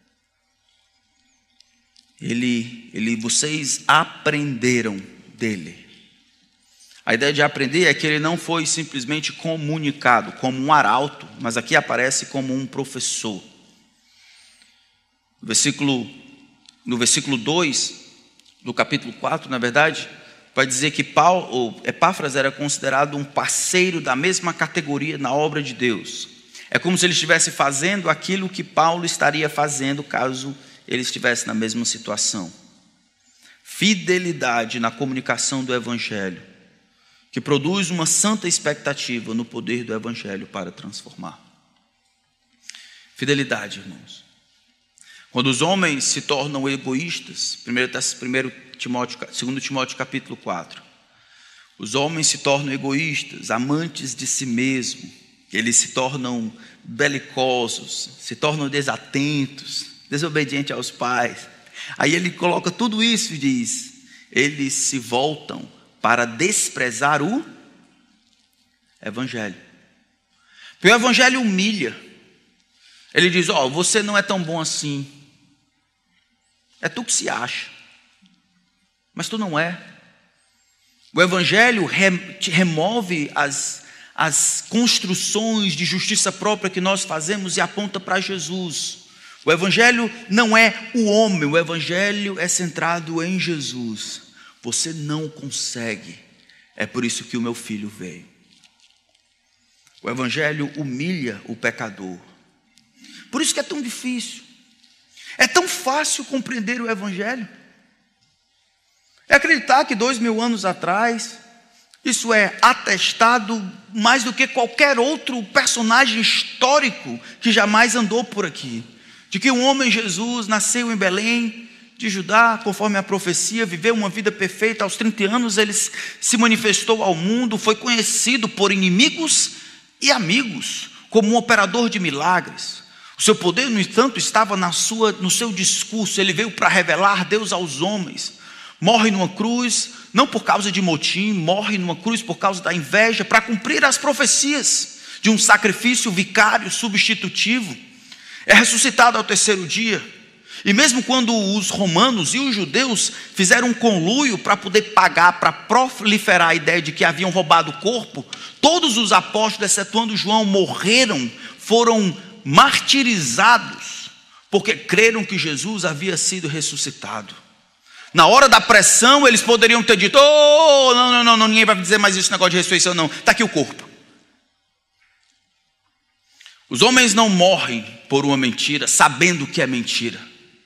Vocês aprenderam dele. A ideia de aprender é que ele não foi simplesmente comunicado como um arauto, mas aqui aparece como um professor. No versículo 2 do capítulo 4, na verdade, vai dizer que Epáfras era considerado um parceiro da mesma categoria na obra de Deus. É como se ele estivesse fazendo aquilo que Paulo estaria fazendo caso ele estivesse na mesma situação. Fidelidade na comunicação do Evangelho que produz uma santa expectativa no poder do Evangelho para transformar. Fidelidade, irmãos. Quando os homens se tornam egoístas, 2 Timóteo capítulo 4, os homens se tornam egoístas, amantes de si mesmo, eles se tornam belicosos, se tornam desatentos, desobedientes aos pais. Aí ele coloca tudo isso e diz: eles se voltam para desprezar o Evangelho. Porque o Evangelho humilha. Ele diz: você não é tão bom assim. É tu que se acha, mas tu não é. O Evangelho remove as construções de justiça própria que nós fazemos e aponta para Jesus. O Evangelho não é o homem, o Evangelho é centrado em Jesus. Você não consegue, é por isso que o meu filho veio. O Evangelho humilha o pecador. Por isso que é tão difícil. É tão fácil compreender o Evangelho. É acreditar que 2000 anos atrás, isso é atestado mais do que qualquer outro personagem histórico que jamais andou por aqui. De que um homem, Jesus, nasceu em Belém de Judá, conforme a profecia, viveu uma vida perfeita. Aos 30 anos ele se manifestou ao mundo, foi conhecido por inimigos e amigos como um operador de milagres. O seu poder, no entanto, estava no seu discurso. Ele veio para revelar Deus aos homens. Morre numa cruz, não por causa de motim, morre numa cruz por causa da inveja, para cumprir as profecias de um sacrifício vicário, substitutivo. É ressuscitado ao terceiro dia. E mesmo quando os romanos e os judeus fizeram um conluio para poder pagar, para proliferar a ideia de que haviam roubado o corpo, todos os apóstolos, excetuando João, morreram, foram martirizados, porque creram que Jesus havia sido ressuscitado. Na hora da pressão, eles poderiam ter dito: não, ninguém vai dizer mais esse negócio de ressurreição, não. Está aqui o corpo. Os homens não morrem por uma mentira, sabendo que é mentira.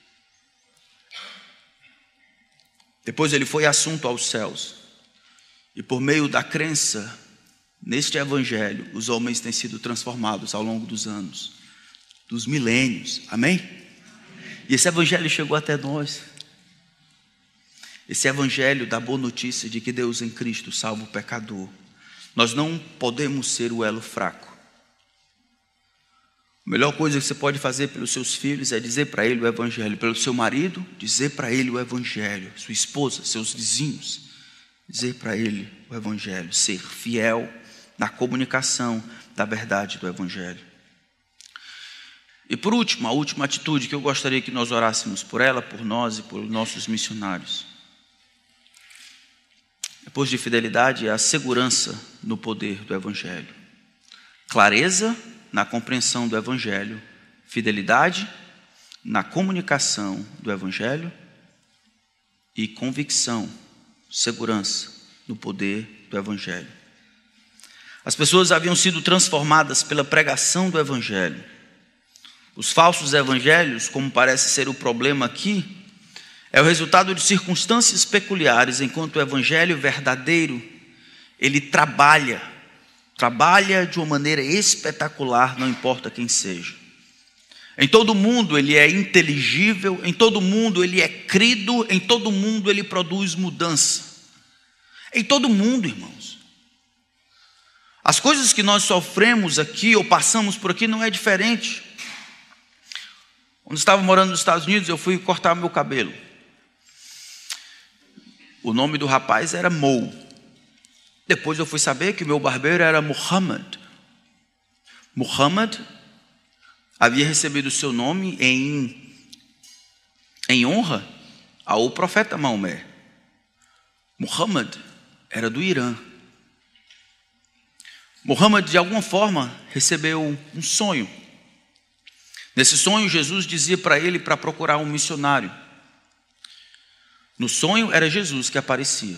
Depois ele foi assunto aos céus. E por meio da crença neste Evangelho, os homens têm sido transformados ao longo dos anos, dos milênios. Amém? E esse Evangelho chegou até nós. Esse Evangelho da boa notícia de que Deus em Cristo salva o pecador. Nós não podemos ser o elo fraco. A melhor coisa que você pode fazer pelos seus filhos é dizer para ele o Evangelho. Pelo seu marido, dizer para ele o Evangelho. Sua esposa, seus vizinhos, dizer para ele o Evangelho. Ser fiel na comunicação da verdade do Evangelho. E por último, a última atitude que eu gostaria que nós orássemos por ela, por nós e por nossos missionários. Depois de fidelidade, é a segurança no poder do Evangelho. Clareza na compreensão do Evangelho, fidelidade na comunicação do Evangelho e convicção, segurança no poder do Evangelho. As pessoas haviam sido transformadas pela pregação do Evangelho. Os falsos evangelhos, como parece ser o problema aqui, é o resultado de circunstâncias peculiares, enquanto o Evangelho verdadeiro, ele trabalha de uma maneira espetacular, não importa quem seja. Em todo mundo ele é inteligível, em todo mundo ele é crido, em todo mundo ele produz mudança. Em todo mundo, irmãos. As coisas que nós sofremos aqui ou passamos por aqui não é diferente. Quando estava morando nos Estados Unidos, eu fui cortar meu cabelo. O nome do rapaz era Mo. Depois eu fui saber que o meu barbeiro era Muhammad. Muhammad havia recebido o seu nome em honra ao profeta Maomé. Muhammad era do Irã. Muhammad, de alguma forma, recebeu um sonho. Nesse sonho, Jesus dizia para ele para procurar um missionário. No sonho, era Jesus que aparecia.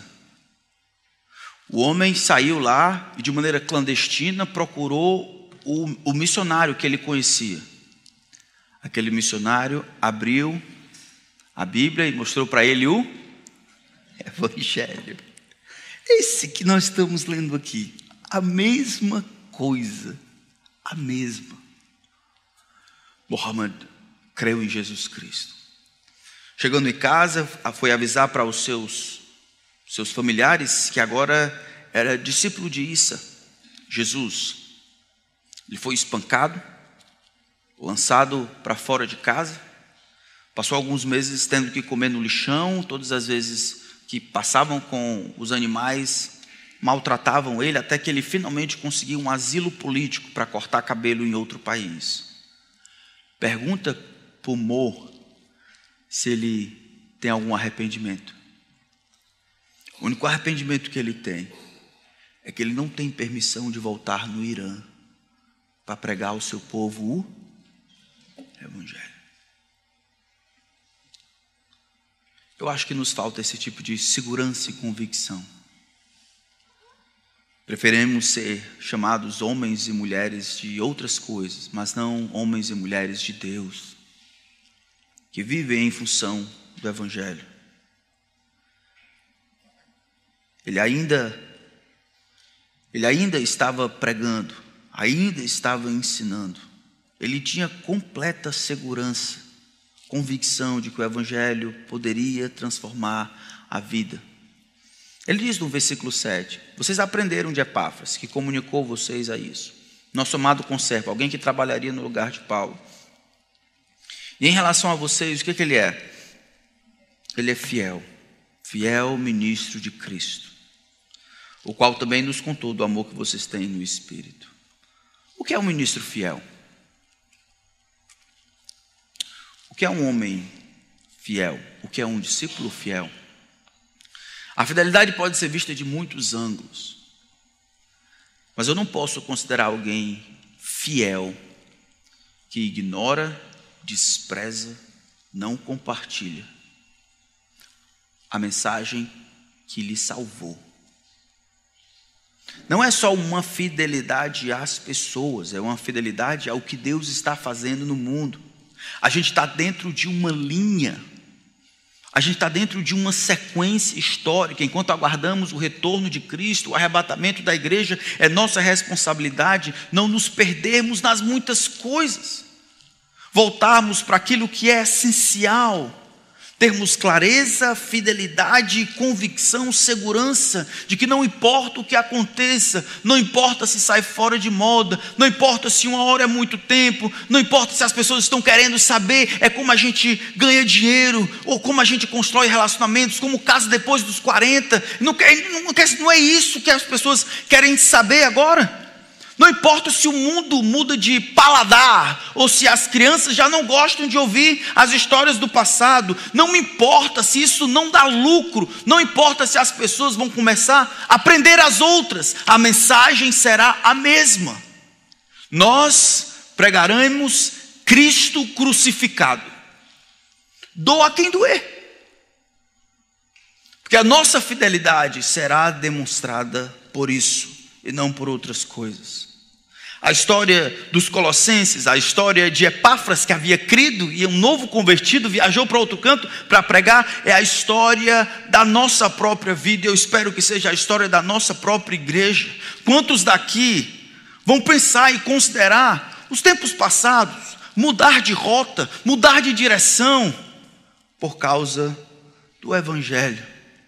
O homem saiu lá e, de maneira clandestina, procurou o missionário que ele conhecia. Aquele missionário abriu a Bíblia e mostrou para ele o Evangelho. Esse que nós estamos lendo aqui, a mesma coisa, a mesma. Muhammad creu em Jesus Cristo. Chegando em casa, foi avisar para os seus familiares que agora era discípulo de Isa, Jesus. Ele foi espancado, lançado para fora de casa, passou alguns meses tendo que comer no lixão. Todas as vezes que passavam com os animais, maltratavam ele, até que ele finalmente conseguiu um asilo político para cortar cabelo em outro país. Pergunta para o Mo se ele tem algum arrependimento. O único arrependimento que ele tem é que ele não tem permissão de voltar no Irã para pregar ao seu povo o Evangelho. Eu acho que nos falta esse tipo de segurança e convicção. Preferimos ser chamados homens e mulheres de outras coisas, mas não homens e mulheres de Deus, que vivem em função do Evangelho. Ele ainda estava pregando, ainda estava ensinando. Ele tinha completa segurança, convicção de que o Evangelho poderia transformar a vida. Ele diz no versículo 7, vocês aprenderam de Epáfras, que comunicou vocês a isso. Nosso amado conservo, alguém que trabalharia no lugar de Paulo. E em relação a vocês, o que ele é? Ele é fiel ministro de Cristo, o qual também nos contou do amor que vocês têm no Espírito. O que é um ministro fiel? O que é um homem fiel? O que é um discípulo fiel? A fidelidade pode ser vista de muitos ângulos, mas eu não posso considerar alguém fiel que ignora, despreza, não compartilha a mensagem que lhe salvou. Não é só uma fidelidade às pessoas, é uma fidelidade ao que Deus está fazendo no mundo. A gente está dentro de uma linha, a gente está dentro de uma sequência histórica. Enquanto aguardamos o retorno de Cristo, o arrebatamento da igreja, é nossa responsabilidade não nos perdermos nas muitas coisas, voltarmos para aquilo que é essencial, termos clareza, fidelidade, convicção, segurança de que não importa o que aconteça, não importa se sai fora de moda, não importa se uma hora é muito tempo, não importa se as pessoas estão querendo saber como a gente ganha dinheiro, ou como a gente constrói relacionamentos, como casa depois dos 40, não é isso que as pessoas querem saber agora. Não importa se o mundo muda de paladar, ou se as crianças já não gostam de ouvir as histórias do passado. Não me importa se isso não dá lucro. Não importa se as pessoas vão começar a aprender as outras. A mensagem será a mesma. Nós pregaremos Cristo crucificado. Doa quem doer. Porque a nossa fidelidade será demonstrada por isso e não por outras coisas. A história dos Colossenses, a história de Epáfras, que havia crido e um novo convertido viajou para outro canto para pregar, é a história da nossa própria vida. Eu espero que seja a história da nossa própria igreja. Quantos daqui vão pensar e considerar os tempos passados, mudar de rota, mudar de direção por causa do Evangelho?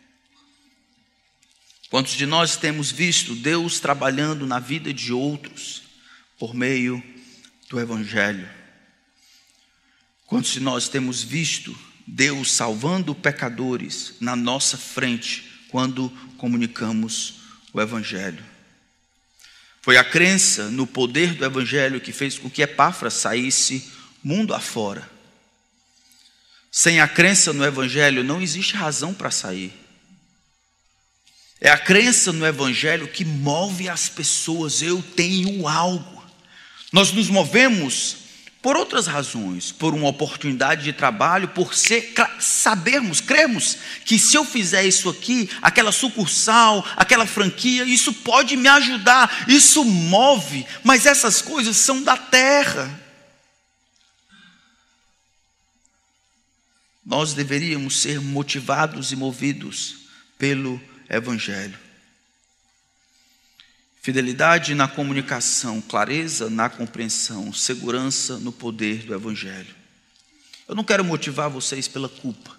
Quantos de nós temos visto Deus trabalhando na vida de outros por meio do Evangelho? Quantos de nós temos visto Deus salvando pecadores na nossa frente quando comunicamos o Evangelho? Foi a crença no poder do Evangelho que fez com que Epáfras saísse mundo afora. Sem a crença no Evangelho não existe razão para sair. É a crença no Evangelho que move as pessoas. Eu tenho algo. Nós nos movemos por outras razões, por uma oportunidade de trabalho, por cremos que se eu fizer isso aqui, aquela sucursal, aquela franquia, isso pode me ajudar, isso move, mas essas coisas são da terra. Nós deveríamos ser motivados e movidos pelo Evangelho. Fidelidade na comunicação, clareza na compreensão, segurança no poder do Evangelho. Eu não quero motivar vocês pela culpa.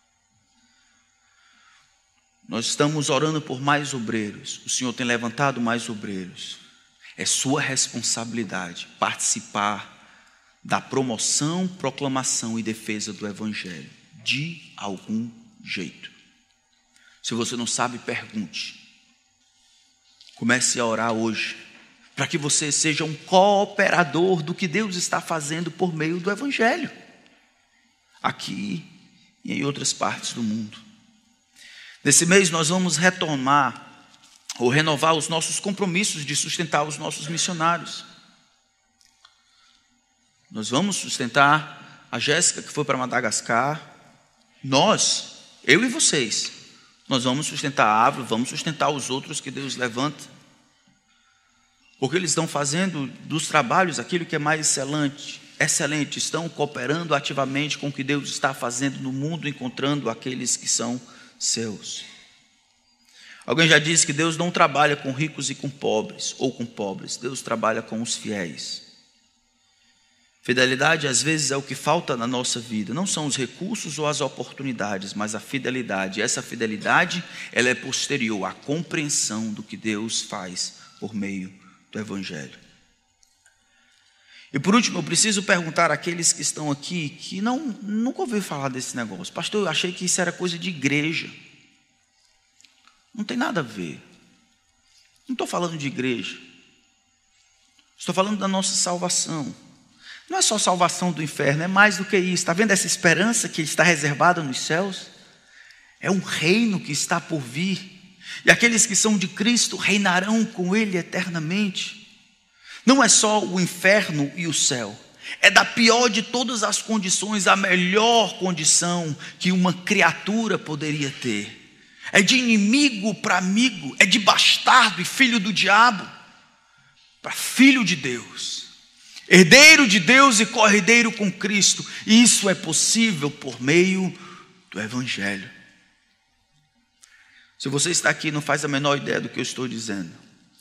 Nós estamos orando por mais obreiros. O Senhor tem levantado mais obreiros. É sua responsabilidade participar da promoção, proclamação e defesa do Evangelho, de algum jeito. Se você não sabe, pergunte. Comece a orar hoje, para que você seja um cooperador do que Deus está fazendo por meio do Evangelho, aqui e em outras partes do mundo. Nesse mês nós vamos retomar ou renovar os nossos compromissos de sustentar os nossos missionários. Nós vamos sustentar a Jéssica, que foi para Madagascar. Nós, eu e vocês, nós vamos sustentar a Ávila, vamos sustentar os outros que Deus levanta. Porque eles estão fazendo dos trabalhos aquilo que é mais excelente, estão cooperando ativamente com o que Deus está fazendo no mundo, encontrando aqueles que são seus. Alguém já disse que Deus não trabalha com ricos e com pobres, ou com pobres. Deus trabalha com os fiéis. Fidelidade às vezes é o que falta na nossa vida. Não são os recursos ou as oportunidades, mas a fidelidade. E essa fidelidade, ela é posterior à compreensão do que Deus faz por meio do Evangelho. E por último, eu preciso perguntar àqueles que estão aqui, que nunca ouviram falar desse negócio. Pastor, eu achei que isso era coisa de igreja. Não tem nada a ver. Não estou falando de igreja. Estou falando da nossa salvação. Não é só salvação do inferno, é mais do que isso. Está vendo essa esperança que está reservada nos céus? É um reino que está por vir. E aqueles que são de Cristo reinarão com Ele eternamente. Não é só o inferno e o céu. É da pior de todas as condições, a melhor condição que uma criatura poderia ter. É de inimigo para amigo, é de bastardo e filho do diabo para filho de Deus. Herdeiro de Deus e co-herdeiro com Cristo. E isso é possível por meio do Evangelho. Se você está aqui e não faz a menor ideia do que eu estou dizendo,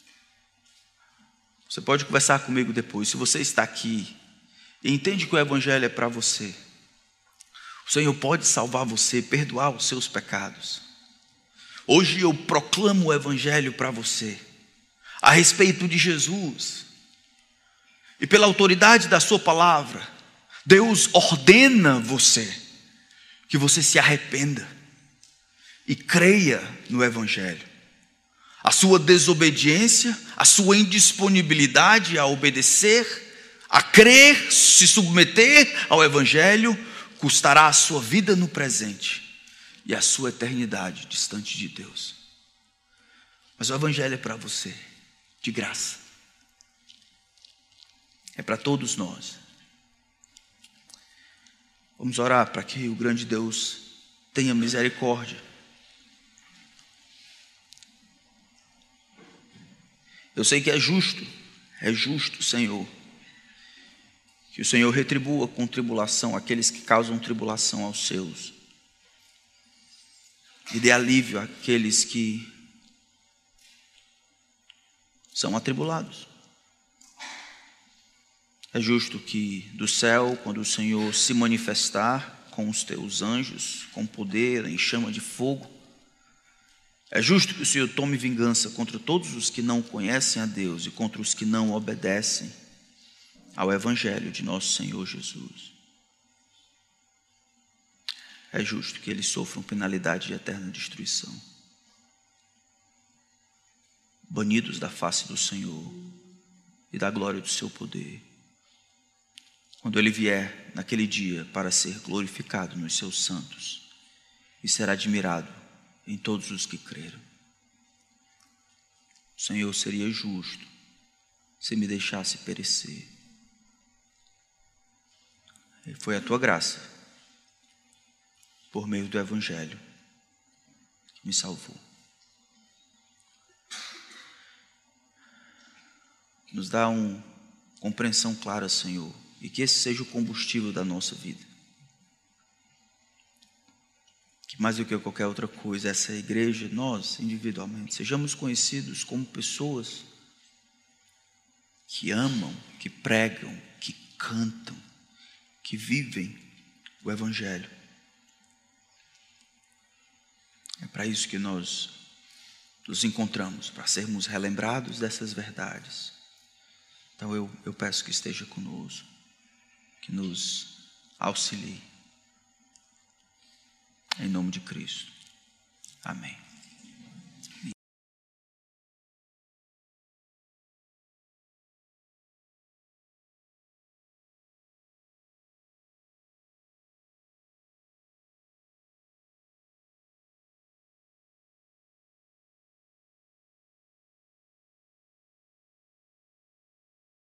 você pode conversar comigo depois. Se você está aqui e entende que o Evangelho é para você, o Senhor pode salvar você, perdoar os seus pecados. Hoje eu proclamo o Evangelho para você, a respeito de Jesus. E pela autoridade da sua palavra, Deus ordena que você se arrependa e creia no Evangelho. A sua desobediência, a sua indisponibilidade a obedecer, a crer, se submeter ao Evangelho, custará a sua vida no presente e a sua eternidade distante de Deus. Mas o Evangelho é para você, de graça. É para todos nós. Vamos orar para que o grande Deus tenha misericórdia. Eu sei que é justo, Senhor, que o Senhor retribua com tribulação aqueles que causam tribulação aos seus, e dê alívio àqueles que são atribulados. É justo que do céu, quando o Senhor se manifestar com os teus anjos, com poder, em chama de fogo, é justo que o Senhor tome vingança contra todos os que não conhecem a Deus e contra os que não obedecem ao Evangelho de nosso Senhor Jesus. É justo que eles sofram penalidade de eterna destruição, banidos da face do Senhor e da glória do seu poder, quando Ele vier naquele dia para ser glorificado nos seus santos e será admirado em todos os que creram. O Senhor seria justo se me deixasse perecer. E foi a tua graça, por meio do Evangelho, que me salvou. Nos dá uma compreensão clara, Senhor, e que esse seja o combustível da nossa vida. Que mais do que qualquer outra coisa, essa igreja, nós individualmente, sejamos conhecidos como pessoas que amam, que pregam, que cantam, que vivem o Evangelho. É para isso que nós nos encontramos, para sermos relembrados dessas verdades. Então eu peço que esteja conosco, que nos auxilie. Em nome de Cristo. Amém.